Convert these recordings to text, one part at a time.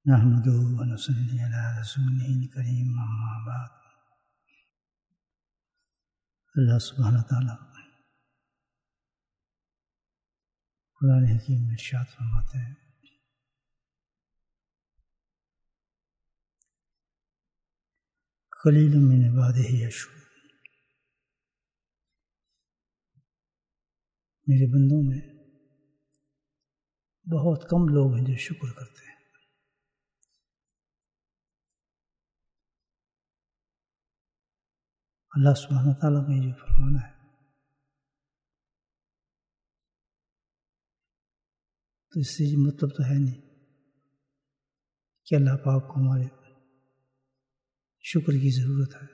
نحمده ونصلي على رسوله الكريم اما بعد. اللہ سبحانہ تعالیٰ قرآن حکیم میں ارشاد فرماتے ہیں قلیل من عبادہ یشکرون، میرے بندوں میں بہت کم لوگ ہیں جو شکر کرتے ہیں. اللہ سبحانہ تعالیٰ کا یہ جو فرمانا ہے تو اس سے یہ مطلب تو ہے نہیں کہ اللہ پاک کو ہمارے شکر کی ضرورت ہے.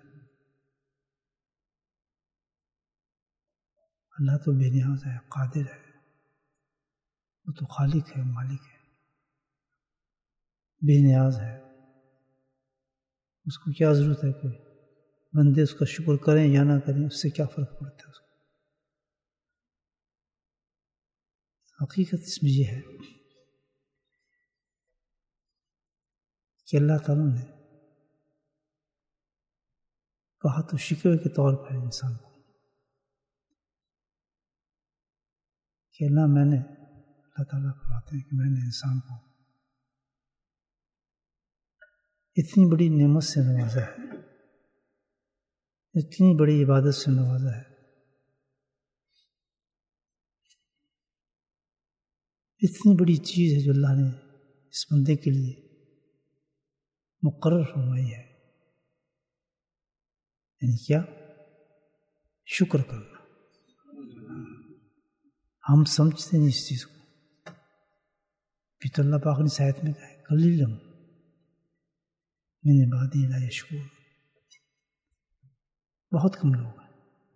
اللہ تو بے نیاز ہے، قادر ہے، وہ تو خالق ہے، مالک ہے، بے نیاز ہے. اس کو کیا ضرورت ہے کہ بندے اس کا شکر کریں یا نہ کریں، اس سے کیا فرق پڑتا ہے اس کو. حقیقت اس میں یہ ہے کہ اللہ تعالیٰ نے کہا تو شکوے کے طور پر انسان کو کہ اللہ تعالیٰ فرماتے ہیں کہ میں نے انسان کو اتنی بڑی نعمت سے نوازا ہے، اتنی بڑی عبادت سے نوازا ہے، اتنی بڑی چیز ہے جو اللہ نے اس بندے کے لیے مقرر فرمائی ہے. یعنی کیا؟ شکر کرنا. ہم سمجھتے نہیں اس چیز کو. پھر تو اللہ پاک نے اس آیت میں کہا ہے قلیل من عبادی لا یشکرون، بہت کم لوگ ہیں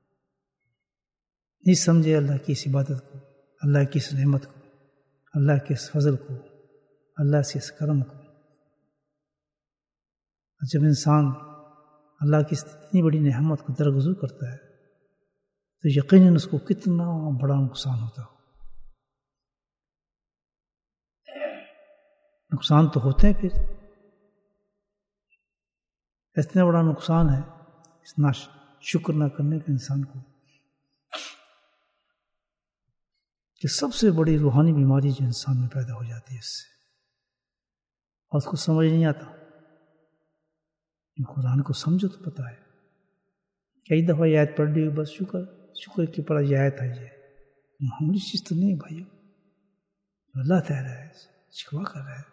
نہیں سمجھے اللہ کی اس عبادت کو، اللہ کی اس نعمت کو، اللہ کے اس فضل کو، اللہ سے اس کرم کو. جب انسان اللہ کی اتنی بڑی نعمت کو درگزر کرتا ہے تو یقیناً اس کو کتنا بڑا نقصان ہوتا ہے. نقصان تو ہوتے ہیں، پھر اتنا بڑا نقصان ہے اس شکر نہ کرنے کا انسان کو کہ سب سے بڑی روحانی بیماری جو انسان میں پیدا ہو جاتی ہے اس سے، اور اس کو سمجھ نہیں آتا. قرآن کو سمجھو تو پتہ ہے. کئی دفعہ یہ آیت پڑھ لی بس شکر کی پڑھا یہ آیت ہے، یہ معمولی چیز تو نہیں بھائیو. اللہ کہہ رہا ہے، شکوا کر رہا ہے،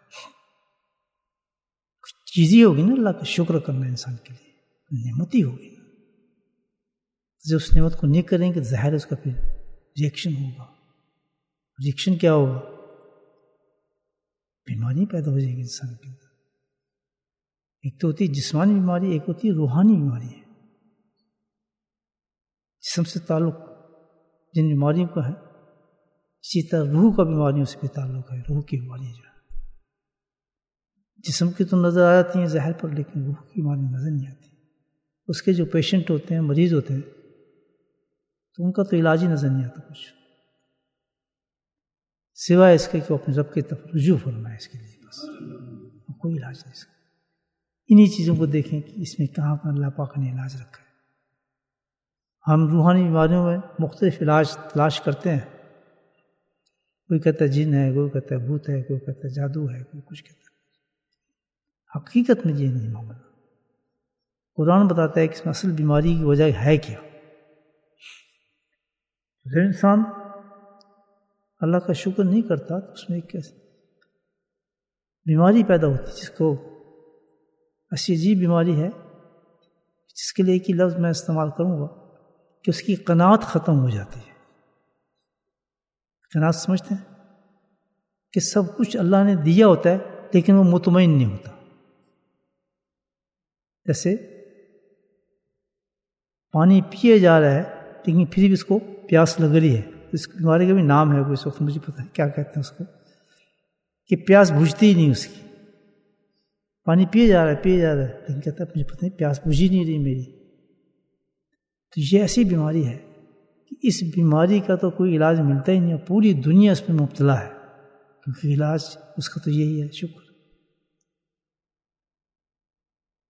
کچھ چیز ہی ہوگی نا اللہ کا شکر کرنا انسان کے لیے، نعمت ہی ہوگی نا. جب اس نعمت کو نہیں کریں گے ظاہر اس کا پھر ریئیکشن ہوگا. ریئیکشن کیا ہوگا؟ بیماری پیدا ہو جائے گی انسان کے اندر. ایک تو ہوتی ہے جسمانی بیماری، ایک ہوتی ہے روحانی بیماری ہے. جسم سے تعلق جن بیماریوں کا ہے، اسی طرح روح کا بیماریوں سے بھی تعلق ہے. روح کی بیماری جو ہے جسم کی تو نظر آ جاتی ہیں ظاہر پر، لیکن روح کی بیماری نظر نہیں آتی. اس کے جو پیشنٹ ہوتے ہیں، مریض ہوتے ہیں، تو ان کا تو علاج ہی نظر نہیں آتا کچھ، سوائے اس کے کہ وہ اپنے رب کی طرف رجوع فرمائے. اس کے لیے بس کوئی علاج نہیں اس کا. انہی چیزوں کو دیکھیں کہ اس میں کہاں پر اللہ پاک نے علاج رکھا ہے. ہم روحانی بیماریوں میں مختلف علاج تلاش کرتے ہیں. کوئی کہتا ہے جن ہے، کوئی کہتا ہے بھوت ہے، کوئی کہتا ہے جادو ہے، کوئی کچھ کہتا ہے. حقیقت میں یہ نہیں معاملہ. قرآن بتاتا ہے کہ اس میں اصل بیماری کی وجہ ہے کیا. جب انسان اللہ کا شکر نہیں کرتا تو اس میں ایک بیماری پیدا ہوتی ہے جس کو ایسی عجیب بیماری ہے جس کے لیے ایک ہی لفظ میں استعمال کروں گا کہ اس کی قناعت ختم ہو جاتی ہے. قناعت سمجھتے ہیں کہ سب کچھ اللہ نے دیا ہوتا ہے لیکن وہ مطمئن نہیں ہوتا. جیسے پانی پیے جا رہا ہے لیکن پھر بھی اس کو پیاس لگ رہی ہے. اس بیماری کا بھی نام ہے، وہ اس وقت مجھے پتہ ہے کیا کہتے ہیں اس کو، کہ پیاس بجھتی ہی نہیں اس کی. پانی پیے جا رہا ہے لیکن کہتا ہے مجھے پتہ نہیں پیاس بجھ ہی نہیں رہی میری. تو یہ ایسی بیماری ہے کہ اس بیماری کا تو کوئی علاج ملتا ہی نہیں، اور پوری دنیا اس میں مبتلا ہے، کیونکہ علاج اس کا تو یہی ہے شکر.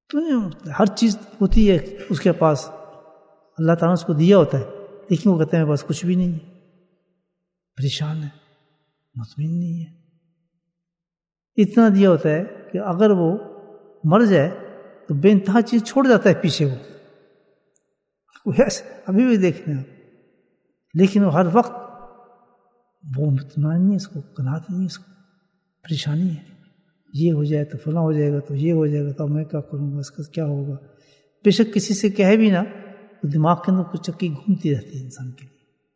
تو ہر چیز ہوتی ہے اس کے پاس، اللہ تعالیٰ نے اس کو دیا ہوتا ہے، لیکن وہ کہتے ہیں بس کچھ بھی نہیں ہے، پریشان ہے، مطمئن نہیں ہے. اتنا دیا ہوتا ہے کہ اگر وہ مر جائے تو بے انتہا چیز چھوڑ جاتا ہے پیچھے وہ ابھی بھی دیکھ رہے ہیں، لیکن وہ ہر وقت وہ مطمئن نہیں، اس کو قناعت نہیں، اس کو پریشانی ہے. یہ ہو جائے تو فلاں ہو جائے گا، تو یہ ہو جائے گا تو میں کیا کروں گا، اس کا کیا ہوگا. بے شک کسی سے کہے بھی نہ تو دماغ کے اندر کچھ چکی گھومتی رہتی ہے انسان کے لیے.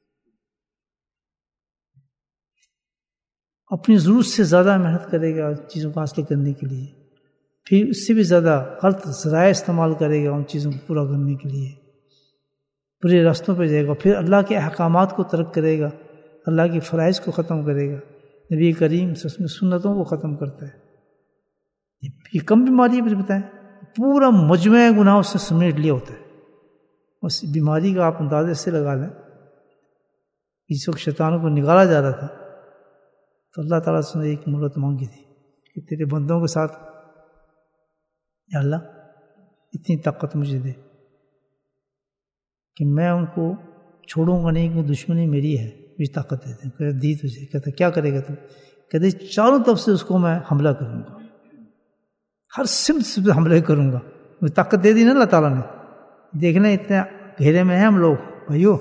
اپنی ضرورت سے زیادہ محنت کرے گا چیزوں کو حاصل کرنے کے لیے، پھر اس سے بھی زیادہ غلط ذرائع استعمال کرے گا ان چیزوں کو پورا کرنے کے لیے، برے راستوں پہ جائے گا، پھر اللہ کے احکامات کو ترک کرے گا، اللہ کے فرائض کو ختم کرے گا، نبی کریم صلی اللہ علیہ وسلم سنتوں کو ختم کرتا ہے. یہ کم بیماری ہے بتائیں، پورا مجموعہ گناہوں سے سمیٹ لیا ہوتا ہے. اس بیماری کا آپ اندازے سے لگا لیں، اس وقت شیطانوں کو نکالا جا رہا تھا تو اللہ تعالیٰ سے نے ایک مہلت مانگی تھی کہ تیرے بندوں کے ساتھ یا اللہ اتنی طاقت مجھے دے کہ میں ان کو چھوڑوں گا نہیں، کہ دشمنی میری ہے، مجھے طاقت دے دیں. کہ دی تجھے. کہتا کیا کرے گا تو؟ کہتے چاروں طرف سے اس کو میں حملہ کروں گا، ہر سمت سے حملے کروں گا. مجھے طاقت دے دی نا اللہ تعالیٰ نے. دیکھنا اتنے گھیرے میں ہیں ہم لوگ بھائیو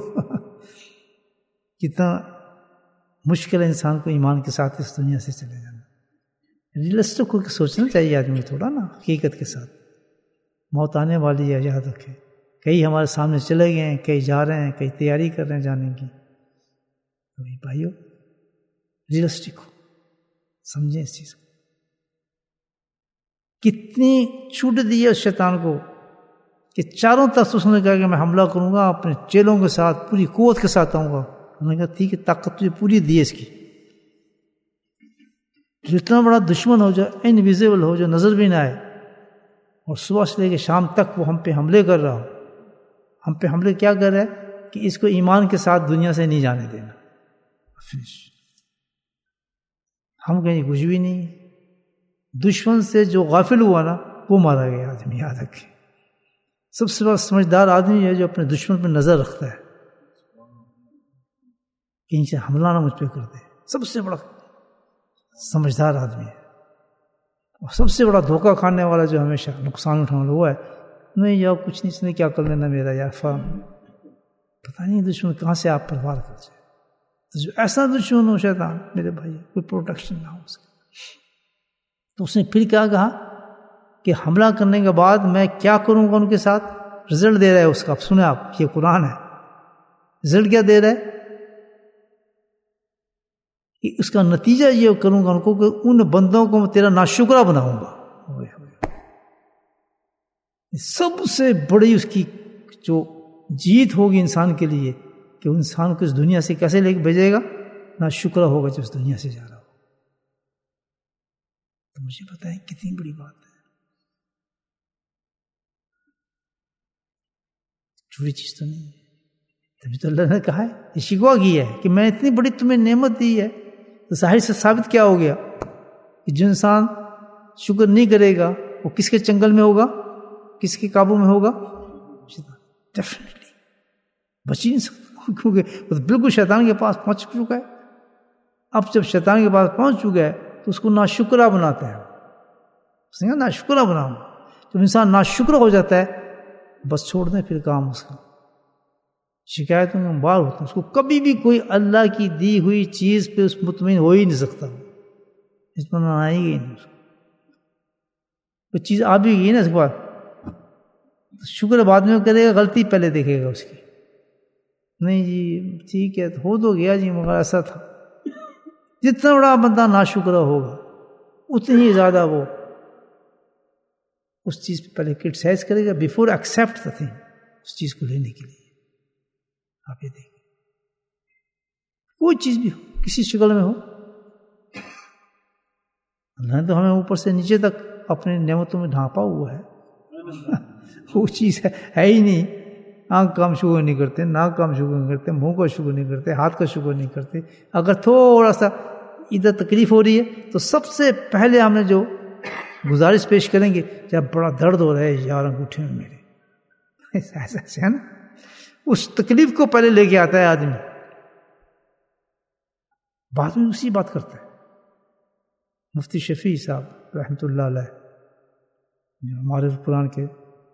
کتنا مشکل ہے انسان کو ایمان کے ساتھ اس دنیا سے چلے جانا. ریئلسٹک ہو کے سوچنا چاہیے آدمی تھوڑا نا، حقیقت کے ساتھ. موت آنے والی ہے، یاد رکھے. کئی ہمارے سامنے چلے گئے ہیں، کئی جا رہے ہیں، کئی تیاری کر رہے ہیں جانے کی. تو بھائیو ریئلسٹک ہو، سمجھیں اس چیز کو. کتنی چھوٹ دی ہے اس شیطان کو کہ چاروں طرف اس نے کہا کہ میں حملہ کروں گا، اپنے چیلوں کے ساتھ پوری قوت کے ساتھ آؤں گا. انہوں نے کہا ٹھیک ہے، طاقت تجھے پوری دی ہے اس کی. جتنا بڑا دشمن ہو جو انویزیبل ہو، جو نظر بھی نہ آئے، اور صبح سے لے کے شام تک وہ ہم پہ حملے کر رہا ہو. ہم پہ حملے کیا کر رہا ہے کہ اس کو ایمان کے ساتھ دنیا سے نہیں جانے دینا. فنش. ہم کہیں کچھ بھی نہیں. دشمن سے جو غافل ہوا نا وہ مارا گیا آدمی. یاد رکھے سب سے بڑا سمجھدار آدمی ہے جو اپنے دشمن پہ نظر رکھتا ہے کہ ان سے حملہ نہ مجھ پہ کر دے. سب سے بڑا سمجھدار آدمی ہے. اور سب سے بڑا دھوکہ کھانے والا جو ہمیشہ نقصان اٹھانے والا ہوا ہے، نہیں یار کچھ نہیں، اس نے کیا کر لینا میرا یار پتہ نہیں دشمن کہاں سے آپ پر وار کر جائے. تو جو ایسا دشمن ہو شیطان میرے بھائی، کوئی پروٹیکشن نہ ہو اس کا. تو اس نے پھر کیا کہا کہ حملہ کرنے کے بعد میں کیا کروں گا ان کے ساتھ. رزلٹ دے رہا ہے اس کا. اب سنیں آپ، یہ قرآن ہے. رزلٹ کیا دے رہا ہے کہ اس کا نتیجہ یہ کروں گا ان کو کہ ان بندوں کو میں تیرا ناشکرہ بناؤں گا. سب سے بڑی اس کی جو جیت ہوگی انسان کے لیے کہ انسان کو اس دنیا سے کیسے لے کے بھیجے گا، ناشکرہ ہوگا جو اس دنیا سے جا رہا ہو. تو مجھے بتائیں کتنی بڑی بات ہے. چھوٹی چیز تو نہیں ہے. تبھی تو اللہ نے کہا ہے، یہ شکوہ کی ہے کہ میں اتنی بڑی تمہیں نعمت دی ہے. تو ظاہر سے ثابت کیا ہو گیا کہ جو انسان شکر نہیں کرے گا وہ کس کے چنگل میں ہوگا، کس کے قابو میں ہوگا؟ ڈیفینیٹلی بچ ہی نہیں سکتا، کیونکہ وہ بالکل شیطان کے پاس پہنچ چکا ہے. اب جب شیطان کے پاس پہنچ چکا ہے تو اس کو ناشکرہ بناتا ہے. اس نے ناشکرہ بناؤں. جب انسان ناشکر ہو جاتا ہے بس چھوڑ دیں پھر کام اس کا. شکایتوں میں بار ہوتا ہے. اس کو کبھی بھی کوئی اللہ کی دی ہوئی چیز پہ اس مطمئن ہو ہی نہیں سکتا. اس میں آئے گی نہیں. اس کو کوئی چیز آ بھی گئی نا اس کے بعد شکر بعد میں کرے گا، غلطی پہلے دیکھے گا اس کی. نہیں جی ٹھیک ہے ہو تو گیا جی، مگر ایسا تھا. جتنا بڑا بندہ ناشکرہ ہوگا اتنی ہی زیادہ وہ اس چیز پہ پہلے کرٹیسائز کرے گا بیفور ایکسیپٹ دا تھنگ. اس چیز کو لینے کے لیے آپ یہ دیکھیں، کوئی چیز بھی ہو کسی شکل میں ہو، اللہ نے تو ہمیں اوپر سے نیچے تک اپنے نعمتوں میں ڈھانپا ہوا ہے. وہ چیز ہے ہی نہیں. آنکھ کا ہم شکر نہیں کرتے، ناک کا ہم شکر نہیں کرتے، منہ کا شکر نہیں کرتے، ہاتھ کا شکر نہیں کرتے. اگر تھوڑا سا ادھر تکلیف ہو رہی ہے تو سب سے پہلے ہم نے جو گزارش پیش کریں گے جب بڑا درد ہو رہا ہے یار انگوٹھے میں میرے، ایسا ہے نا، اس تکلیف کو پہلے لے کے آتا ہے آدمی، بعد میں اسی بات کرتا ہے۔ مفتی شفیع صاحب رحمۃ اللہ علیہ جو ہمارے قرآن کے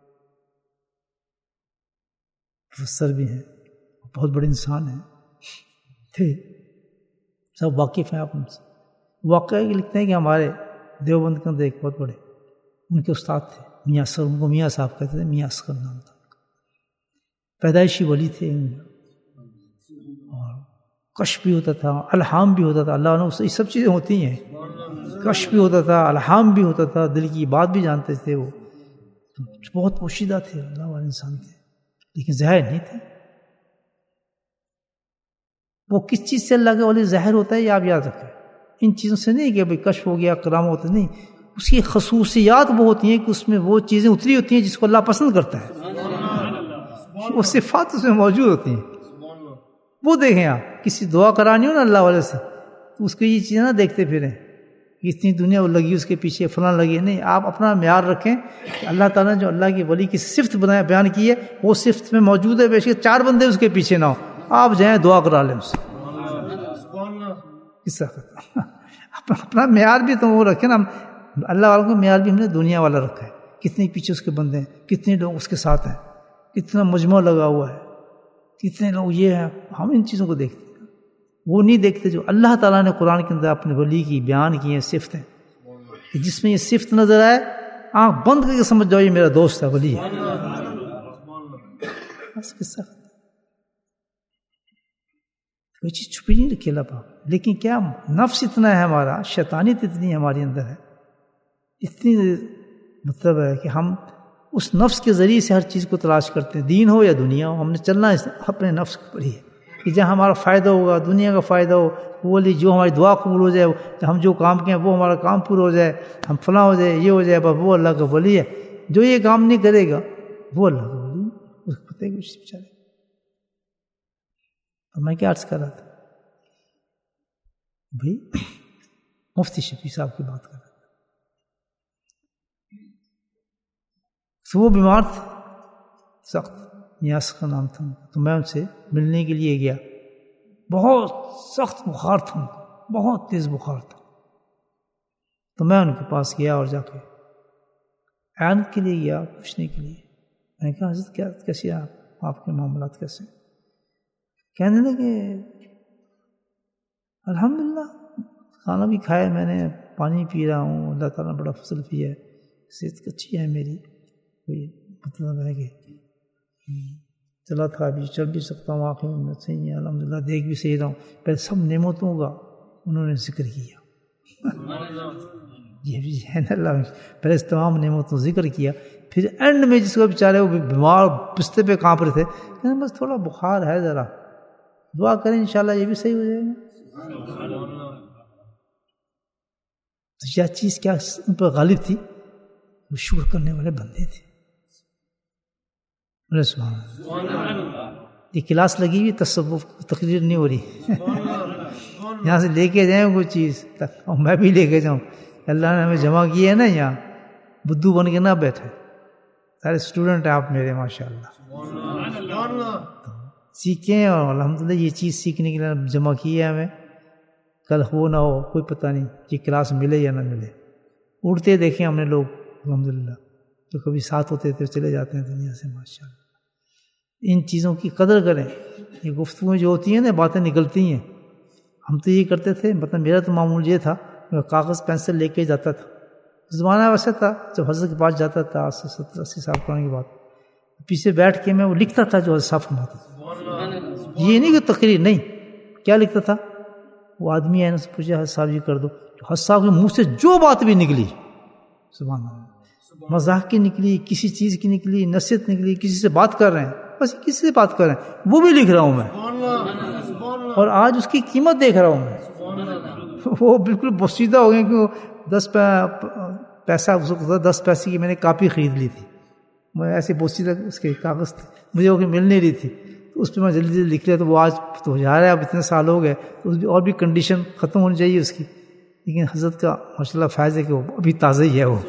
مفسر بھی ہیں، بہت بڑے انسان ہیں تھے، سب واقف ہیں آپ ان سے۔ واقعہ یہ لکھتے ہیں کہ ہمارے دیوبند کے اندر ایک بہت بڑے ان کے استاد تھے، میاں اصغر، ان کو میاں صاحب کہتے تھے، میاں اصغر نام تھا، پیدائشی ولی تھے، اور کشف بھی ہوتا تھا، الہام بھی ہوتا تھا، اللہ عنہ یہ سب چیزیں ہوتی ہیں، کشف بھی ہوتا تھا، الہام بھی ہوتا تھا، دل کی بات بھی جانتے تھے، وہ بہت پوشیدہ تھے، اللہ والے انسان تھے، لیکن ظاہر نہیں تھے۔ وہ کس چیز سے اللہ کے ولی ظاہر ہوتا ہے یہ آپ یاد رکھیں، ان چیزوں سے نہیں کہ بھائی کشف ہو گیا، کرامت ہوتا نہیں، اس کی خصوصیات وہ ہوتی ہیں کہ اس میں وہ چیزیں اتری ہوتی ہیں جس کو اللہ پسند کرتا ہے، وہ صفات اس میں موجود ہوتی ہیں۔ وہ دیکھیں آپ کسی دعا کرانی ہو نا اللہ والے سے، تو اس کو یہ چیزیں نہ دیکھتے پھریں کہ اتنی دنیا وہ لگی اس کے پیچھے، فلاں لگی، نہیں، آپ اپنا معیار رکھیں کہ اللہ تعالیٰ نے جو اللہ کی ولی کی صفت بیان کی ہے وہ صفت میں موجود ہے، بے شک 4 بندے اس کے پیچھے نہ ہو، آپ جائیں دعا کرا لیں اس سے، کس طرح اپنا معیار بھی تو وہ رکھیں نا، اللہ والوں کا معیار بھی ہم نے دنیا والا رکھا ہے، کتنے پیچھے اس کے بندے ہیں، کتنے لوگ اس کے ساتھ ہیں، کتنا مجمع لگا ہوا ہے، کتنے لوگ یہ ہیں، ہم ان چیزوں کو دیکھتے ہیں، وہ نہیں دیکھتے جو اللہ تعالیٰ نے قرآن کے اندر اپنے ولی کی بیان کی ہیں صفتیں، کہ جس میں یہ صفت نظر آئے آنکھ بند کر کے سمجھ جاؤ یہ میرا دوست ہے، ولی ہے، بس قصہ۔ کوئی چیز چھپی نہیں رکھی اللہ پاک، لیکن کیا نفس اتنا ہے ہمارا، شیطانیت اتنی ہمارے اندر ہے، اتنی مطلب ہے کہ ہم اس نفس کے ذریعے سے ہر چیز کو تلاش کرتے ہیں، دین ہو یا دنیا ہو، ہم نے چلنا اپنے نفس پر ہی ہے کہ جہاں ہمارا فائدہ ہوگا، دنیا کا فائدہ ہو، وہ لی جو ہماری دعا قبول ہو جائے، ہم جو کام کہیں وہ ہمارا کام پورا ہو جائے، ہم فلاں ہو جائے، یہ ہو جائے، بس وہ اللہ کا ولی ہے۔ جو یہ کام نہیں کرے گا وہ اللہ کا ولی ہے، اس کو پتہ ہے کچھ بیچارے۔ تو میں کیا عرض کر رہا تھا بھائی، مفتی شفیع صاحب کی بات کر رہا تھا، تو وہ بیمار تھے سخت، نیاس کا نام تھا، تو میں ان سے ملنے کے لیے گیا، بہت سخت بخار تھا ان کو، بہت تیز بخار تھا، تو میں ان کے پاس گیا اور جا کے اعانت کے لیے گیا، پوچھنے کے لیے، میں نے کہا حضرت کیا کیسے آپ کے معاملات کیسے؟ کہنے لگے الحمدللہ کھانا بھی کھایا میں نے، پانی پی رہا ہوں، اللہ تعالیٰ نے بڑا فضل کیا ہے، صحت اچھی ہے میری، کوئی مطلب ہے کہ چلا تھا، ابھی چل بھی سکتا ہوں، آنکھیں میں صحیح ہے الحمدللہ، دیکھ بھی صحیح رہا ہوں۔ پہلے سب نعمتوں کا انہوں نے ذکر کیا، یہ بھی ہے نا اللہ، پہلے اس تمام نعمتوں ذکر کیا، پھر اینڈ میں جس کو بیچارے وہ بیمار بستر پہ کانپ رہے تھے، کہنے بس تھوڑا بخار ہے، ذرا دعا کریں انشاءاللہ یہ بھی صحیح ہو جائے گا۔ تو یہ چیز کیا ان پر غالب تھی؟ وہ شکر کرنے والے بندے تھے۔ یہ کلاس لگی ہوئی تصوف تقریر نہیں ہو رہی، یہاں سے لے کے جائیں کوئی چیز، اور میں بھی لے کے جاؤں، اللہ نے ہمیں جمع کیا ہے نا، یہاں بدھو بن کے نہ بیٹھے، سارے اسٹوڈنٹ ہیں آپ میرے ماشاءاللہ، سیکھیں، اور الحمدللہ یہ چیز سیکھنے کے لیے جمع کی ہے ہمیں، کل ہو نہ ہو کوئی پتہ نہیں کہ کلاس ملے یا نہ ملے، اڑتے دیکھیں ہم نے لوگ الحمدللہ، تو کبھی ساتھ ہوتے تھے چلے جاتے ہیں دنیا سے ماشاءاللہ۔ ان چیزوں کی قدر کریں، یہ گفتگو جو ہوتی ہیں نا، باتیں نکلتی ہیں، ہم تو یہ کرتے تھے، مطلب میرا تو معمول یہ تھا، میں کاغذ پینسل لے کے جاتا تھا، زمانہ ویسا تھا جب حضرت کے پاس جاتا تھا 70-80 سال پرانے کی بات، پیچھے بیٹھ کے میں وہ لکھتا تھا جو حضرت صاحب فرماتے تھے، یہ نہیں کہ تقریر نہیں، کیا لکھتا تھا، وہ آدمی ہے نا سے پوچھا حضرت صاحب یہ کر دو، حضرت صاحب کے منہ سے جو بات بھی نکلی، سبحان اللہ، مذاق کی نکلی، کسی چیز کی نکلی، نصیحت نکلی، کسی سے بات کر رہے ہیں، بس کسی سے بات کر رہے ہیں، وہ بھی لکھ رہا ہوں میں، اور آج اس کی قیمت دیکھ رہا ہوں میں، وہ بالکل بوسیدہ ہو گئے کہ وہ 10 پیسہ 10 پیسے کی میں نے کاپی خرید لی تھی، میں ایسے بوسیدہ اس کے کاغذ تھے، مجھے وہ مل نہیں رہی تھی، تو اس پہ میں جلدی جلدی لکھ لیا، تو وہ آج تو جا رہا ہے، اب اتنے سال ہو گئے، تو اور بھی کنڈیشن ختم ہونی چاہیے اس کی، لیکن حضرت کا ماشاء اللہ فیض ہے کہ وہ ابھی تازہ ہی ہے وہ.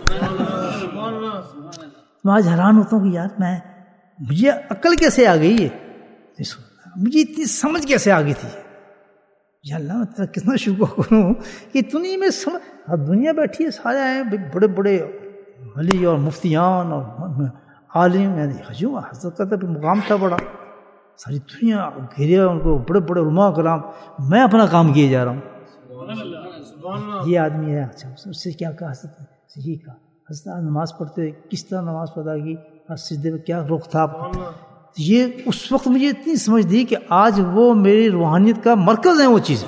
میں آج حیران ہوتا ہوں کہ یار مجھے عقل کیسے آ گئی ہے, مجھے اتنی سمجھ کیسے آ گئی تھی. یا اللہ میں تیرا کتنا شکر کروں کہ دنیا میں دنیا بیٹھی ہے, سارے آئے بڑے بڑے ولی اور مفتیان اور عالم. حضرت کا تو مقام تھا بڑا, ساری دنیا گھیرے ان کو, بڑے بڑے علماء کرام, میں اپنا کام کیے جا رہا ہوں. یہ آدمی ہے. اچھا اس سے کیا کہا حضرت نے؟ یہی کہا حضرت نماز پڑھتے کس طرح نماز پڑھا کی, سجدے میں کیا رخ تھا. یہ اس وقت مجھے اتنی سمجھ دی کہ آج وہ میری روحانیت کا مرکز ہے. وہ چیز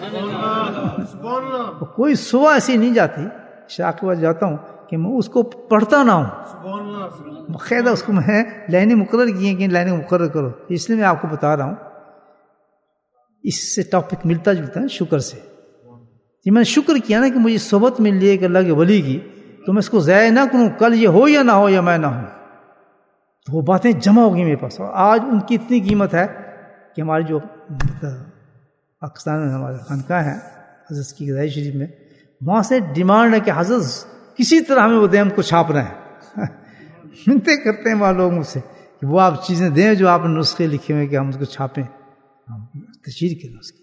کوئی صبح ایسی نہیں جاتی, شاہ کے بعد جاتا ہوں کہ میں اس کو پڑھتا نہ ہوں. باقاعدہ اس کو میں لائنیں مقرر کی ہیں کہ لائنیں مقرر کرو. اس لیے میں آپ کو بتا رہا ہوں, اس سے ٹاپک ملتا جلتا ہے شکر سے. جی میں نے شکر کیا نا کہ مجھے صحبت مل لی ہے اللہ کے ولی کی, تو میں اس کو ضائع نہ کروں. کل یہ ہو یا نہ ہو یا میں نہ ہوں, تو وہ باتیں جمع ہو گئی میرے پاس. اور آج ان کی اتنی قیمت ہے کہ ہماری جو پاکستان میں ہمارا خانقاہ ہے حضرت کی غذائی شریف میں, وہاں سے ڈیمانڈ ہے کہ حضرت کسی طرح ہمیں وہ دیں, ہم کو چھاپنا ہے. منتیں کرتے ہیں وہاں لوگ مجھ سے کہ وہ آپ چیزیں دیں جو آپ نے نسخے لکھے ہوئے کہ ہم اس کو چھاپیں, تشہیر کریں اس کی.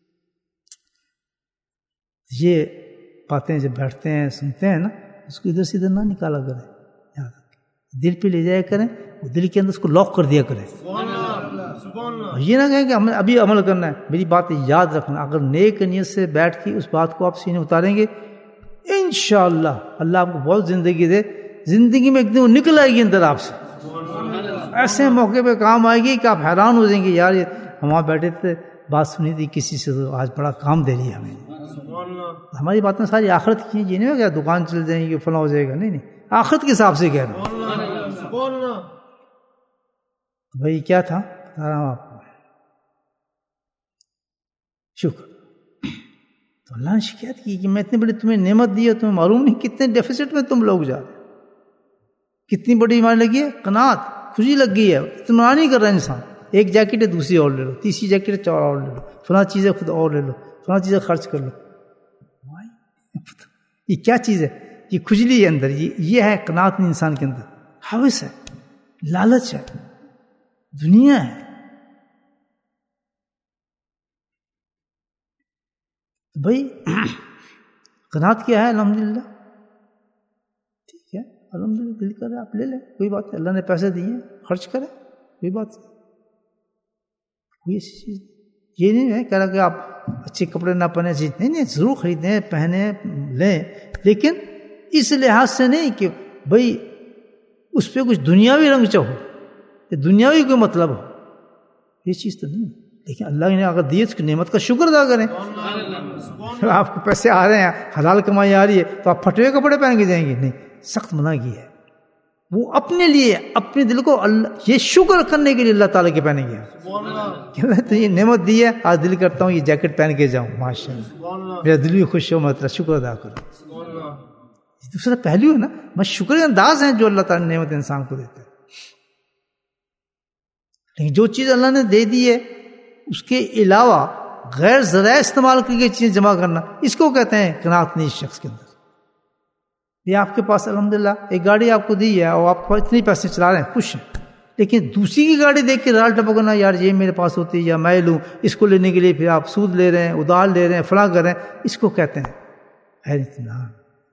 یہ باتیں جب بیٹھتے ہیں سنتے ہیں نا, اس کو ادھر سے ادھر نہ نکالا کریں, دل پہ لے جایا کریں, وہ دل کے اندر اس کو لاک کر دیا کریں. اور یہ نہ کہیں کہ ہمیں ابھی عمل کرنا ہے. میری بات یاد رکھنا, اگر نیک نیت سے بیٹھ کے اس بات کو آپ سینے اتاریں گے, انشاءاللہ اللہ آپ کو بہت زندگی دے, زندگی میں ایک دن وہ نکل آئے گی اندر آپ سے, ایسے موقع پہ کام آئے گی کہ آپ حیران ہو جائیں گے, یار یہ ہم وہاں بیٹھے تھے, بات سنی تھی کسی سے, تو آج بڑا کام دے رہی ہے ہمیں. ہماری باتیں ساری آخرت کی ہیں, یہ نہیں ہو گیا دکان چل جائیں گے فلاں ہو جائے گا, نہیں نہیں, آخرت کے حساب سے کہہ رہا ہوں. بھائی کیا تھا بتا رہا ہوں آپ کو, شکر. تو اللہ نے شکایت کی کہ میں اتنی بڑی تمہیں نعمت دی ہے, تمہیں معلوم نہیں کتنے ڈیفیسٹ میں تم لوگ جا رہے, کتنی بڑی ایمان لگی ہے, قناعت, خوشی لگ گئی ہے. اتنا نہیں کر رہا انسان, ایک جیکٹ ہے دوسری اور لے لو, تیسری جیکٹ ہے چار اور لے لو, فلاں چیزیں خود اور لے لو, فلاں چیزیں خرچ کر لو. یہ کیا چیز ہے؟ یہ کھجلی ہے اندر, یہ ہے قناعت نہیں انسان کے اندر, ہوس ہے, لالچ ہے, دنیا ہے. بھائی قناعت کیا ہے؟ الحمدللہ, ٹھیک ہے الحمدللہ, دل کرے آپ لے لیں, کوئی بات نہیں. اللہ نے پیسے دیے خرچ کریں, کوئی بات نہیں, کوئی ایسی چیز نہیں. یہ نہیں ہے کہہ رہا کہ آپ اچھے کپڑے نہ پہنے, چیز نہیں, نہیں ضرور خریدیں پہنیں لیں, لیکن اس لحاظ سے نہیں کہ بھائی اس پہ کچھ دنیاوی رنگ چاہو, کہ دنیاوی کوئی مطلب ہو, یہ چیز تو نہیں. لیکن اللہ نے اگر دی اس کی نعمت کا شکر ادا کریں. آپ کو پیسے آ رہے ہیں, حلال کمائی آ رہی ہے, تو آپ پھٹوے کپڑے پہن کے جائیں گے, نہیں, سخت منع کی ہے. وہ اپنے لیے, اپنے دل کو اللہ یہ شکر کرنے کے لیے اللہ تعالیٰ کے پہنے گیا کہ اللہ تو یہ نعمت دی ہے, آج دل کرتا ہوں یہ جیکٹ پہن کے جاؤں, ماشاءاللہ میرا دل بھی خوش ہو, میں تیرا شکر ادا کروں. دوسرا پہلو ہے نا, میں شکر انداز ہیں جو اللہ تعالیٰ نے نعمت انسان کو دیتا ہے. لیکن جو چیز اللہ نے دے دی ہے اس کے علاوہ غیر ذرائع استعمال کر کے چیزیں جمع کرنا, اس کو کہتے ہیں قناعت نہیں اس شخص کے اندر. یہ آپ کے پاس الحمدللہ ایک گاڑی آپ کو دی ہے اور آپ اتنے پیسے چلا رہے ہیں, خوش ہیں, لیکن دوسری کی گاڑی دیکھ کے رال ٹپکنا, یار یہ میرے پاس ہوتی ہے یا میں لوں, اس کو لینے کے لیے پھر آپ سود لے رہے ہیں, ادار لے رہے ہیں, فلاں کر رہے ہیں, اس کو کہتے ہیں غیر اطمینان.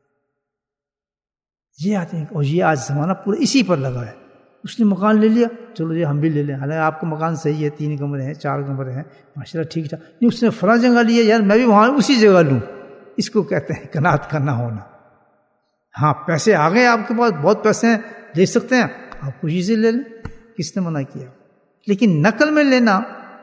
یہ آتے ہیں, اور یہ آج زمانہ پورا اسی پر لگا ہے. اس نے مکان لے لیا, چلو یہ ہم بھی لے لیں, حالانکہ آپ کا مکان صحیح ہے, 3 کمرے ہیں 4 کمرے ہیں, ماشاءاللہ ٹھیک ٹھاک, نہیں اس نے فلاں جگہ لی ہے, یار میں بھی وہاں اسی جگہ لوں. اس کو کہتے ہیں قناعت کا نہ ہونا. ہاں پیسے آ گئے آپ کے پاس, بہت پیسے ہیں, لے سکتے ہیں, آپ خوشی سے لے لیں, کس نے منع کیا. لیکن نقل میں لینا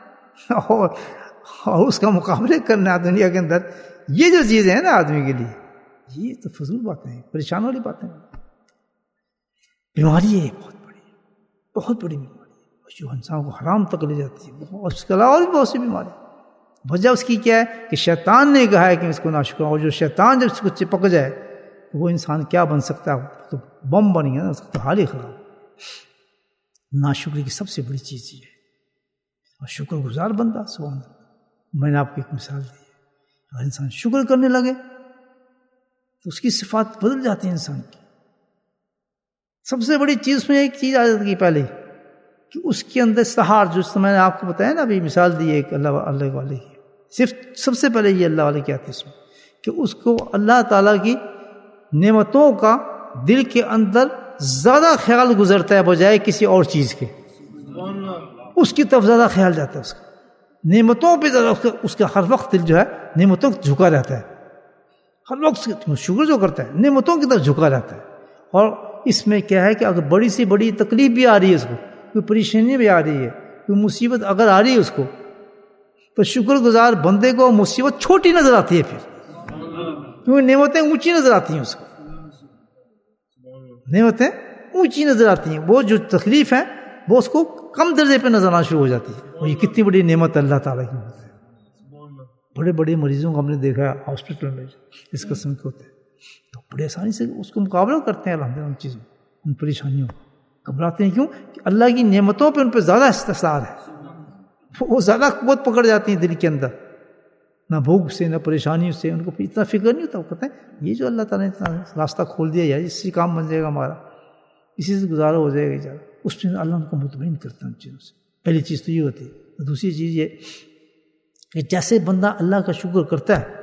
اور اس کا مقابلے کرنا دنیا کے اندر, یہ جو چیزیں ہیں نا آدمی کے لیے, یہ تو فضول باتیں ہیں, پریشان والی باتیں ہیں. بیماری ہے بہت بڑی, بہت بڑی بیماری ہے جو انسان کو حرام تک لے جاتی ہے. اس کے علاوہ بھی بہت سی بیماری. وجہ اس کی کیا ہے کہ شیطان نے کہا ہے کہ اس کو ناشکر, اور جو شیطان جب اس کو چپک جائے تو وہ انسان کیا بن سکتا ہے, تو بم بن گیا نا, اس کا تو حال ہی خراب. ناشکری کی سب سے بڑی چیز یہ ہے. اور شکر گزار بندہ, سبحان اللہ, میں نے آپ کو ایک مثال دی ہے, اگر انسان شکر کرنے لگے تو اس کی صفات بدل جاتی ہیں انسان کی. سب سے بڑی چیز اس میں ایک چیز آ جاتی ہے پہلے کہ اس کے اندر سہار، جو میں نے آپ کو بتایا نا ابھی مثال دی ایک اللہ والے کی، صرف سب سے پہلے یہ اللہ والے کیا تھے اس میں کہ اس کو اللہ تعالیٰ کی نعمتوں کا دل کے اندر زیادہ خیال گزرتا ہے بجائے کسی اور چیز کے. اس کی طرف زیادہ خیال جاتا ہے، اس کا نعمتوں پہ زیادہ، اس کا ہر وقت دل جو ہے نعمتوں کو جھکا رہتا ہے، ہر وقت شکر جو کرتا ہے نعمتوں کی طرف جھکا رہتا ہے. اور اس میں کیا ہے کہ اگر بڑی سی بڑی تکلیف بھی آ رہی ہے اس کو، کوئی پریشانی بھی آ رہی ہے، کوئی مصیبت اگر آ رہی ہے اس کو، تو شکر گزار بندے کو مصیبت چھوٹی نظر آتی ہے، پھر کیونکہ نعمتیں اونچی نظر آتی ہیں، اس کو نعمتیں اونچی نظر آتی ہیں، وہ جو تکلیف ہے وہ اس کو کم درجے پہ نظر آنا شروع ہو جاتی ہے. اور یہ کتنی بڑی نعمت اللہ تعالیٰ کی ہوتی ہے. بڑے بڑے مریضوں کو ہم نے دیکھا ہے ہاسپٹل میں اس قسم کے ہوتے ہیں، تو بڑے آسانی سے اس کو مقابلہ کرتے ہیں الحمدللہ ان چیزوں، ان پریشانیوں گھبراتے ہیں. کیوں کہ اللہ کی نعمتوں پہ ان پہ زیادہ استثار ہے، وہ زیادہ قوت پکڑ جاتی ہیں دل کے اندر، نہ بھوک سے نہ پریشانیوں سے ان کو اتنا فکر نہیں ہوتا. وہ کہتے ہیں یہ جو اللہ تعالیٰ نے اتنا راستہ کھول دیا ہے، اس سے کام بن جائے گا ہمارا، اسی سے گزارا ہو جائے گا. اس میں اللہ ان کو مطمئن کرتا ہے ان چیزوں سے. پہلی چیز تو یہ ہوتی ہے. دوسری چیز یہ کہ جیسے بندہ اللہ کا شکر کرتا ہے،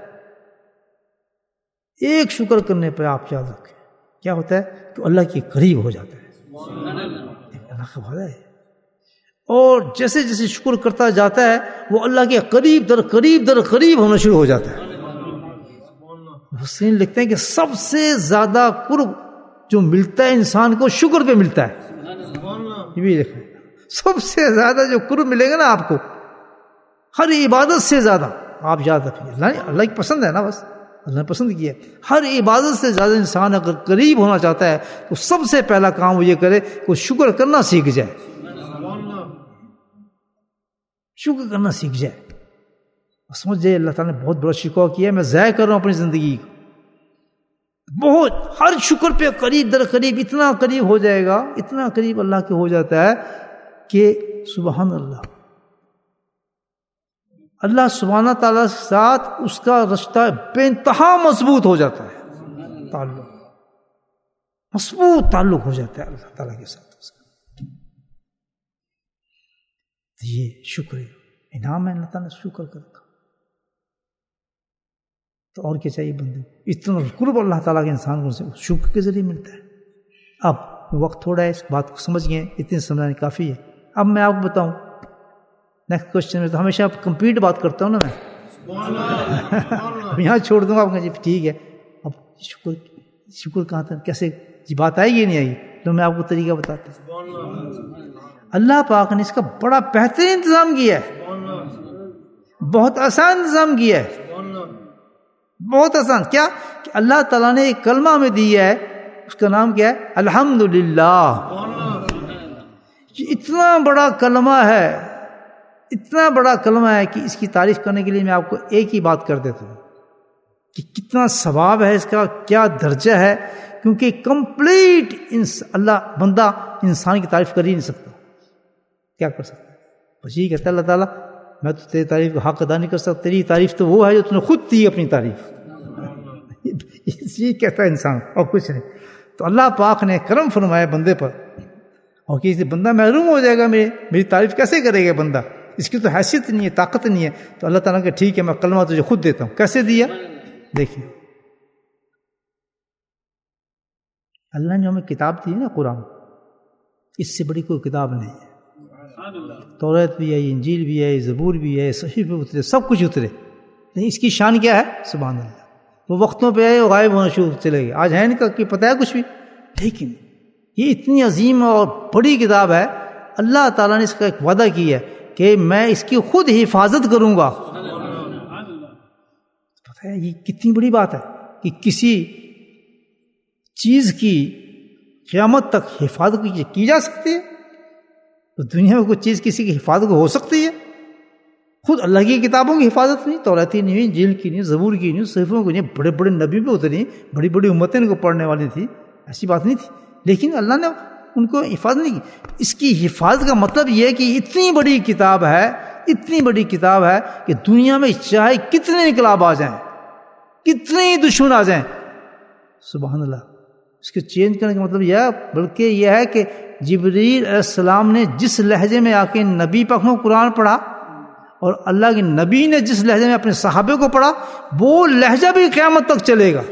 ایک شکر کرنے پہ آپ یاد رکھیں کیا ہوتا ہے کہ اللہ کے قریب ہو جاتا ہے. اللہ کا وعدہ ہے. اور جیسے جیسے شکر کرتا جاتا ہے وہ اللہ کے قریب در قریب در قریب ہونا شروع ہو جاتا ہے. حسین لکھتے ہیں کہ سب سے زیادہ قرب جو ملتا ہے انسان کو شکر پہ ملتا ہے. یہ بھی دیکھیں سب سے زیادہ جو قرب ملے گا نا آپ کو ہر عبادت سے زیادہ، آپ یاد رکھیے اللہ کی پسند ہے نا، بس اللہ نے پسند کیا ہے. ہر عبادت سے زیادہ انسان اگر قریب ہونا چاہتا ہے تو سب سے پہلا کام وہ یہ کرے کہ شکر کرنا سیکھ جائے. شکر کرنا سیکھ جائے. سمجھ جائے اللہ تعالیٰ نے بہت بڑا شکوہ کیا ہے، میں ضائع کر رہا ہوں اپنی زندگی کو. بہت ہر شکر پہ قریب در قریب اتنا قریب ہو جائے گا، اتنا قریب اللہ کے ہو جاتا ہے کہ سبحان اللہ، اللہ سبحانہ تعالیٰ کے ساتھ اس کا رشتہ بے انتہا مضبوط ہو جاتا ہے. تعلق مضبوط تعلق ہو جاتا ہے اللہ تعالیٰ کے ساتھ. یہ شکر انعام ہے اللہ تعالیٰ نے شکر کر رکھا. تو اور کیا چاہیے بندے کو؟ اتنا قرب اللہ تعالیٰ کے انسان کو شکر کے ذریعے ملتا ہے. اب وقت تھوڑا ہے، اس بات کو سمجھ گئے، اتنے سمجھانے کافی ہے. اب میں آپ کو بتاؤں نیکسٹ کوشچن میں، تو ہمیشہ آپ کمپلیٹ بات کرتا ہوں نا میں یہاں چھوڑ دوں گا آپ جی ٹھیک ہے. اب شکر کہاں تھا، کیسے جی بات آئے گی نہیں آئی؟ تو میں آپ کو طریقہ بتاتا ہوں. اللہ پاک نے اس کا بڑا بہترین انتظام کیا ہے، بہت آسان انتظام کیا ہے، بہت آسان. کیا کہ اللہ تعالیٰ نے ایک کلمہ ہمیں دیا ہے، اس کا نام کیا ہے؟ الحمدللہ. اتنا بڑا کلمہ ہے، اتنا بڑا کلمہ ہے کہ اس کی تعریف کرنے کے لیے میں آپ کو ایک ہی بات کر دیتا ہوں کہ کتنا ثواب ہے اس کا، کیا درجہ ہے. کیونکہ کمپلیٹ اللہ بندہ انسان کی تعریف کر ہی نہیں سکتا. کیا کر سکتا ہے؟ بس یہ کہتا ہے اللہ تعالیٰ میں تو تیری تعریف کا حق ادا نہیں کر سکتا، تیری تعریف تو وہ ہے جو تم نے خود دی اپنی تعریف. یہ کہتا ہے انسان اور کچھ نہیں. تو اللہ پاک نے کرم فرمایا بندے پر، اور کہ بندہ محروم ہو جائے گا میری تعریف کیسے کرے گا بندہ، اس کی تو حیثیت نہیں ہے، طاقت نہیں ہے. تو اللہ تعالیٰ کہ ٹھیک ہے میں کلمہ تجھے خود دیتا ہوں. کیسے دیا؟ دیکھیں اللہ نے ہمیں کتاب دی ہے نا قرآن، اس سے بڑی کوئی کتاب نہیں ہے. توریت بھی ہے، انجیل بھی ہے، زبور بھی ہے، صحیفے اترے، سب کچھ اترے. لیکن اس کی شان کیا ہے؟ سبحان اللہ. وہ وقتوں پہ آئے وہ غائب ہونا شروع چلے گئے. آج ہے ان کا کہ پتہ ہے کچھ بھی، لیکن یہ اتنی عظیم اور بڑی کتاب ہے. اللہ تعالیٰ نے اس کا ایک وعدہ کیا ہے کہ میں اس کی خود حفاظت کروں گا. پتہ ہے یہ کتنی بڑی بات ہے کہ کسی چیز کی قیامت تک حفاظت کی جا سکتی ہے. تو دنیا میں کوئی چیز کسی کی حفاظت ہو سکتی ہے؟ خود اللہ کی کتابوں کی حفاظت نہیں، توریت کی نہیں، انجیل کی نہیں، زبور کی نہیں، صحیفوں کی نہیں. بڑے بڑے نبی پہ اتری، بڑی بڑی امتیں ان کو پڑھنے والی تھی، ایسی بات نہیں تھی. لیکن اللہ نے ان کو حفاظت نہیں کی. اس کی حفاظت کا مطلب یہ ہے کہ اتنی بڑی کتاب ہے، اتنی بڑی کتاب ہے کہ دنیا میں چاہے کتنے انقلاب آ جائیں، کتنے دشمن آ جائیں، سبحان اللہ. اس کے چینج کرنے کا مطلب یہ ہے، بلکہ یہ ہے کہ جبریل علیہ السلام نے جس لہجے میں آ کے نبی پاک کو قرآن پڑھا اور اللہ کے نبی نے جس لہجے میں اپنے صحابے کو پڑھا، وہ لہجہ بھی قیامت تک چلے گا.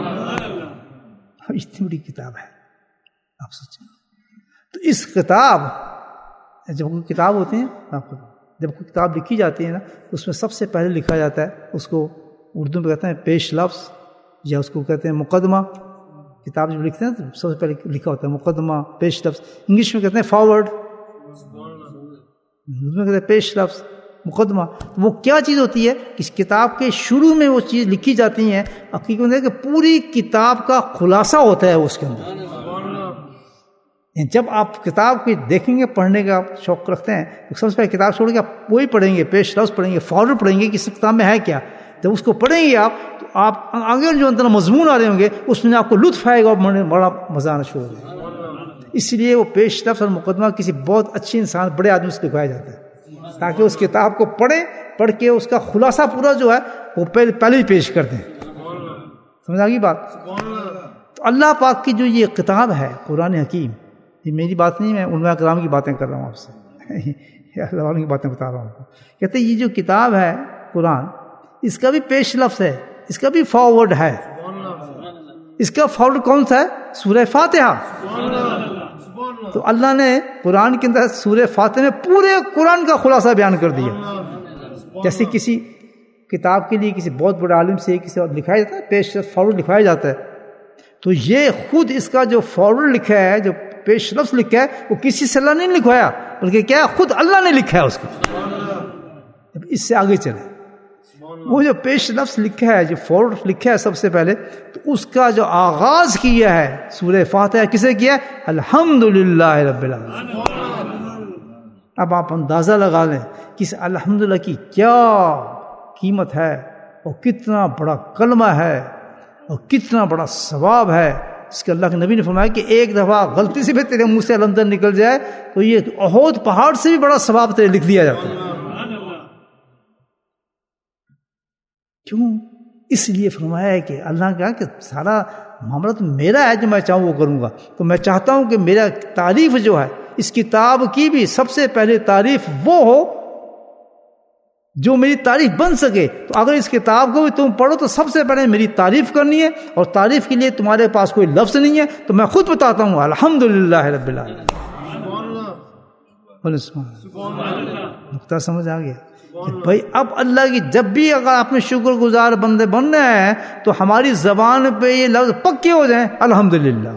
اتنی بڑی کتاب ہے، آپ سوچیں. تو اس کتاب، جب کوئی کتاب ہوتی ہیں، جب کوئی کتاب لکھی جاتی ہے نا، اس میں سب سے پہلے لکھا جاتا ہے، اس کو اردو میں کہتے ہیں پیش لفظ، یا اس کو کہتے ہیں مقدمہ. کتاب جب لکھتے ہیں تو سب سے پہلے لکھا ہوتا ہے مقدمہ، پیش لفظ. انگلش میں کہتے ہیں فارورڈ، اردو میں کہتے ہیں پیش لفظ، مقدمہ. وہ کیا چیز ہوتی ہے کہ اس کتاب کے شروع میں وہ چیز لکھی جاتی ہیں، حقیقت ہے کہ پوری کتاب کا خلاصہ ہوتا ہے اس کے اندر. جب آپ کتاب کو دیکھیں گے، پڑھنے کا آپ شوق رکھتے ہیں، تو سب سے پہلے کتاب چھوڑ کے آپ وہی پڑھیں گے، پیش لفظ پڑھیں گے، فارورڈ پڑھیں گے کہ اس کتاب میں ہے کیا. جب اس کو پڑھیں گے آپ، تو آپ آگے جو اندر مضمون آ رہے ہوں گے اس میں آپ کو لطف آئے گا اور بڑا مزہ آنا شروع ہو جائے گا. اس لیے وہ پیش لفظ اور مقدمہ کسی بہت اچھی انسان، بڑے آدمی سے لکھوایا جاتا ہے، تاکہ اس کتاب کو پڑھ کے اس کا خلاصہ پورا جو ہے وہ پہلے ہی پیش کر دیں. سمجھ آ گئی بات؟ تو اللہ پاک کی جو یہ کتاب ہے قرآن حکیم، یہ میری بات نہیں، میں علماء کرام کی باتیں کر رہا ہوں آپ سے، اللہ والوں کی باتیں بتا رہا ہوں. کہتے ہیں یہ جو کتاب ہے قرآن، اس کا بھی پیش لفظ ہے، اس کا بھی فارورڈ ہے. اس کا فارورڈ کون سا ہے؟ سورہ فاتحہ. تو اللہ نے قرآن کے اندر سورہ فاتحہ میں پورے قرآن کا خلاصہ بیان کر دیا. جیسے کسی کتاب کے لیے کسی بہت بڑے عالم سے کسی اور لکھایا جاتا ہے، پیش فارورڈ لکھوایا جاتا ہے، تو یہ خود اس کا جو فارورڈ لکھا ہے، جو پیش لفظ لکھا ہے، وہ کسی سے اللہ نے نہیں لکھوایا، بلکہ کیا ہے، خود اللہ نے لکھا ہے اس کو. اس سے آگے چلے، وہ جو پیش لفظ لکھا ہے، جو فارورڈ لکھا ہے سب سے پہلے، تو اس کا جو آغاز کیا ہے سورہ فاتحہ کسے کیا ہے؟ الحمدللہ رب العالمین. اب آپ اندازہ لگا لیں کہ اس الحمدللہ کی کیا قیمت ہے، اور کتنا بڑا کلمہ ہے، اور کتنا بڑا ثواب ہے. اس کے اللہ کے نبی نے فرمایا کہ ایک دفعہ غلطی سے بھی تیرے منہ سے الحمدللہ نکل جائے تو یہ احد پہاڑ سے بھی بڑا ثواب تیرے لکھ دیا جاتا ہے. کیوں؟ اس لیے فرمایا ہے کہ اللہ نے کہا کہ سارا معاملہ تو میرا ہے، جو میں چاہوں وہ کروں گا. تو میں چاہتا ہوں کہ میرا تعریف جو ہے اس کتاب کی بھی سب سے پہلے تعریف وہ ہو جو میری تعریف بن سکے. تو اگر اس کتاب کو بھی تم پڑھو تو سب سے پہلے میری تعریف کرنی ہے، اور تعریف کے لیے تمہارے پاس کوئی لفظ نہیں ہے، تو میں خود بتاتا ہوں الحمدللہ رب العالمین. نقطہ سمجھ آ گیا؟ بھائی اب اللہ کی جب بھی اگر آپ نے شکر گزار بندے بننا ہے تو ہماری زبان پہ یہ لفظ پکے ہو جائیں، الحمدللہ.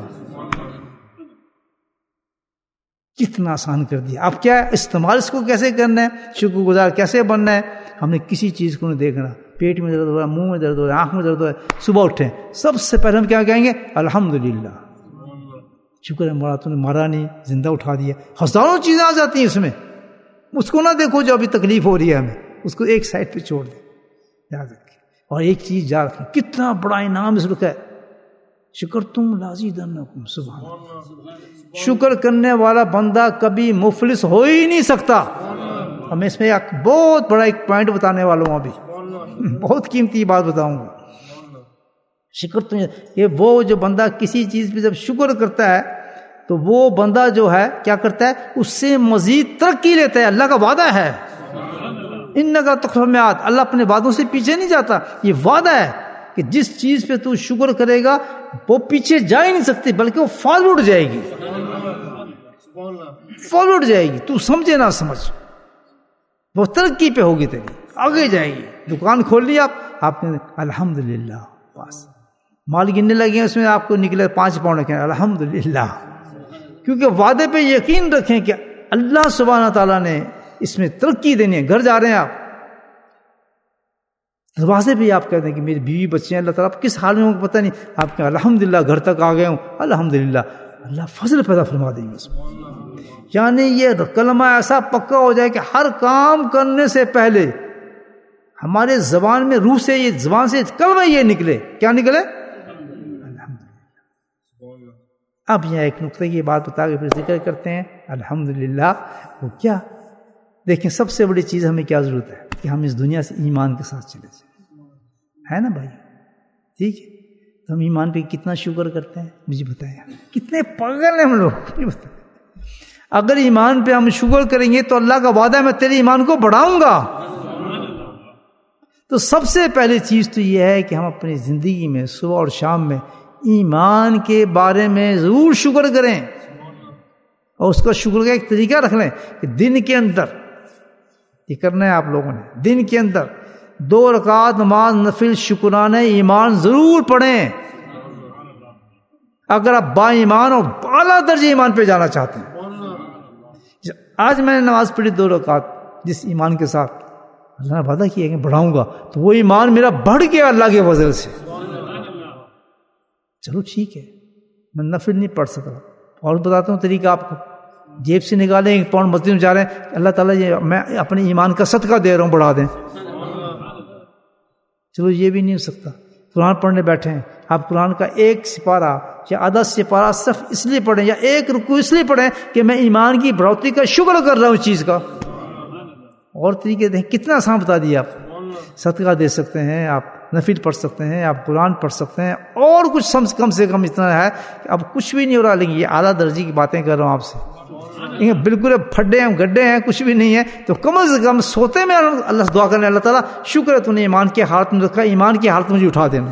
کتنا آسان کر دیا. اب کیا ہے، استعمال اس کو کیسے کرنا ہے، شکر گزار کیسے بننا ہے. ہم نے کسی چیز کو نہیں دیکھنا، پیٹ میں درد ہو رہا ہے، منہ میں درد ہو رہا ہے، آنکھ میں درد ہو رہا ہے، صبح اٹھیں سب سے پہلے ہم کیا کہیں گے؟ الحمدللہ. شکر ہے مارا تو نے مارا نہیں، زندہ اٹھا دیا. ہزاروں چیزیں آ جاتی ہیں اس میں، اس کو نہ دیکھو جو ابھی تکلیف ہو رہی ہے ہمیں، اس کو ایک سائڈ پہ چھوڑ دیں، یاد رکھیں. اور ایک چیز یاد رکھیں، کتنا بڑا انعام اس رکھا ہے. شکر تم لازیدنکم. سبحان اللہ. شکر کرنے والا بندہ کبھی مفلس ہو ہی نہیں سکتا. ہمیں اس میں ایک بہت بڑا ایک پوائنٹ بتانے والا ہوں، ابھی بہت قیمتی بات بتاؤں گا. شکر تم، یہ وہ جو بندہ کسی چیز پہ جب شکر کرتا ہے تو وہ بندہ جو ہے کیا کرتا ہے، اس سے مزید ترقی لیتا ہے. اللہ کا وعدہ ہے، انکا تخلف المیعاد. اللہ اپنے وعدوں سے پیچھے نہیں جاتا. یہ وعدہ ہے کہ جس چیز پہ تو شکر کرے گا وہ پیچھے جا ہی نہیں سکتی، بلکہ وہ فارورڈ جائے گی، فارورڈ جائے گی. تو سمجھے نہ سمجھ، وہ ترقی پہ ہوگی، تیری آگے جائے گی. دکان کھول لی آپ نے الحمدللہ، بس مال گننے لگے اس میں آپ کو نکلے 5 پاؤنڈ رکھیں الحمدللہ. کیونکہ وعدے پہ یقین رکھیں کہ اللہ سبحانہ تعالیٰ نے اس میں ترقی دینی ہے. گھر جا رہے ہیں آپ، دروازے پہ آپ کہتے ہیں کہ میری بیوی بچے ہیں، اللہ تعالیٰ آپ کس حال میں ہوں پتہ نہیں، آپ کہیں الحمدللہ گھر تک آ گئے ہوں، الحمدللہ. اللہ فضل پیدا فرما دیں گے اس میں. یعنی یہ کلمہ ایسا پکا ہو جائے کہ ہر کام کرنے سے پہلے ہمارے زبان میں، روح سے، یہ زبان سے کلمہ یہ نکلے، کیا نکلے؟ اب یہاں ایک نقطہ کی بات بتا کے پھر ذکر کرتے ہیں الحمدللہ. وہ کیا؟ دیکھیں سب سے بڑی چیز ہمیں کیا ضرورت ہے کہ ہم اس دنیا سے ایمان کے ساتھ چلے جائیں، ہے نا بھائی؟ ٹھیک ہے. تو ہم ایمان پہ کتنا شکر کرتے ہیں مجھے بتائیں، کتنے پاگل ہیں ہم لوگ، مجھے بتائیں۔ اگر ایمان پہ ہم شکر کریں گے تو اللہ کا وعدہ ہے میں تیرے ایمان کو بڑھاؤں گا۔ تو سب سے پہلی چیز تو یہ ہے کہ ہم اپنی زندگی میں صبح اور شام میں ایمان کے بارے میں ضرور شکر کریں، اور اس کا شکر کا ایک طریقہ رکھ لیں کہ دن کے اندر یہ کرنا ہے آپ لوگوں نے، دن کے اندر 2 رکعت نماز نفل شکرانہ ایمان ضرور پڑھیں۔ اگر آپ با ایمان اور اعلیٰ درجے ایمان پہ جانا چاہتے ہیں، آج میں نے نماز پڑھی 2 رکعت جس ایمان کے ساتھ اللہ نے وعدہ کیا کہ بڑھاؤں گا، تو وہ ایمان میرا بڑھ گیا اللہ کے فضل سے۔ چلو ٹھیک ہے، میں نفل نہیں پڑھ سکتا، اور بتاتا ہوں طریقہ آپ کو، جیب سے نکالیں 1 پاؤنڈ مسجد میں جا رہے ہیں، اللہ تعالیٰ یہ میں اپنے ایمان کا صدقہ دے رہا ہوں، بڑھا دیں۔ چلو یہ بھی نہیں ہو سکتا، قرآن پڑھنے بیٹھے ہیں، آپ قرآن کا 1 سپارہ یا آدھا سپارہ صرف اس لیے پڑھیں یا 1 رکوع اس لیے پڑھیں کہ میں ایمان کی بڑھوتری کا شکر کر رہا ہوں اس چیز کا۔ اور طریقے دیکھیں، کتنا آسان بتا دیا آپ، صدقہ دے سکتے ہیں آپ، نفل پڑھ سکتے ہیں آپ، قرآن پڑھ سکتے ہیں، اور کچھ کم سے کم اتنا ہے کہ اب کچھ بھی نہیں ہو رہا، لیکن یہ اعلیٰ درجے کی باتیں کر رہا ہوں آپ سے، بالکل پھڈے ہیں گڈھے ہیں کچھ بھی نہیں ہے، تو کم از کم سوتے میں اللہ سے دعا کرنے، اللہ تعالیٰ شکر ہے تو نے ایمان کی حالت میں رکھا، ایمان کی حالت مجھے اٹھا دینا۔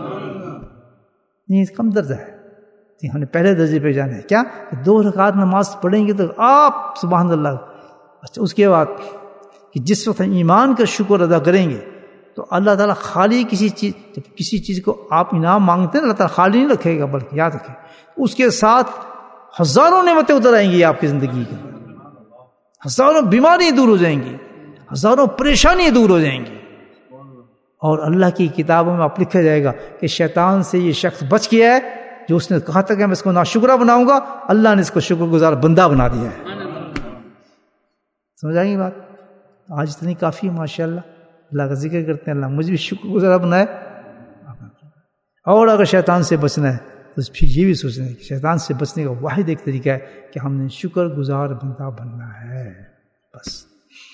یہ کم درجہ ہے، ہم نے پہلے درجے پہ جانا ہے، کیا 2 رکعت نماز پڑھیں گے تو آپ سبحان اللہ۔ اچھا، اس کے بعد کہ جس وقت ہم ایمان کا شکر ادا کریں گے تو اللہ تعالیٰ خالی کسی چیز کو آپ انعام مانگتے ہیں، اللہ تعالیٰ خالی نہیں رکھے گا، بلکہ یاد رکھیں اس کے ساتھ ہزاروں نعمتیں اتر آئیں گی آپ کی زندگی کے، ہزاروں بیماریاں دور ہو جائیں گی، ہزاروں پریشانیاں دور ہو جائیں گی، اور اللہ کی کتابوں میں آپ لکھا جائے گا کہ شیطان سے یہ شخص بچ گیا ہے، جو اس نے کہا تھا کہ میں اس کو ناشکرہ بناؤں گا، اللہ نے اس کو شکر گزار بندہ بنا دیا ہے۔ سمجھ آئیں گی بات؟ آج اتنی کافی ہے، ماشاء اللہ، اللہ کا ذکر کرتے ہیں، اللہ مجھے بھی شکر گزار بنائے۔ اور اگر شیطان سے بچنا ہے تو پھر یہ بھی سوچنا ہے کہ شیطان سے بچنے کا واحد ایک طریقہ ہے کہ ہم نے شکر گزار بندہ بننا ہے، بس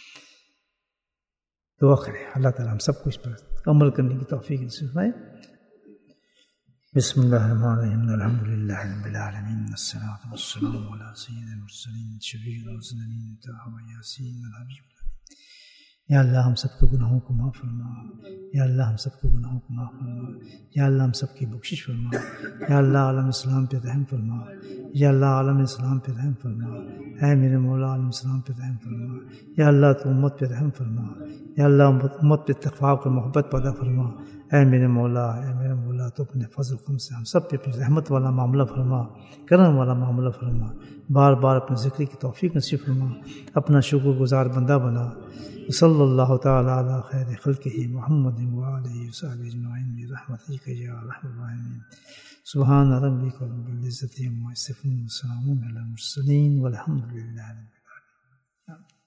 دعا کریں اللہ تعالیٰ ہم سب کچھ پر عمل کرنے کی توفیق نصیب فرمائے۔ بسم اللہ الرحمن الرحیم، الحمد للہ رب العالمین، والصلاۃ والسلام علی سید المرسلین شفیع المذنبین طه و یاسین الحبیب۔ یا اللہ ہم سب کے گناہوں کو معاف فرما، یا اللہ ہم سب کے گناہوں کو معاف فرما، یا اللہ ہم سب کی بخشش فرما، یا اللہ عالم اسلام پہ رحم فرما، یا اللہ عالم اسلام پہ رحم فرما، اے میرے مولا عالم اسلام پہ رحم فرما، یا اللہ تو امت پہ رحم فرما، یا اللہ امت پہ اتفاق اور محبت پیدا فرما، اے میرے مولا تو اپنے فضل و کرم سے ہم سب پہ اپنی رحمت والا معاملہ فرما، کرم والا معاملہ فرما، بار بار اپنے ذکر کی توفیق نصیب فرما، اپنا شکر گزار بندہ بنا۔ صلی اللہ تعالی علی خیر خلقہ محمد وآلہ وصحبہ اجمعین برحمتک یا ارحم الراحمین۔ سبحان ربک رب العزۃ عما یصفون، وسلام علی المرسلین، والحمد للہ رب العالمین۔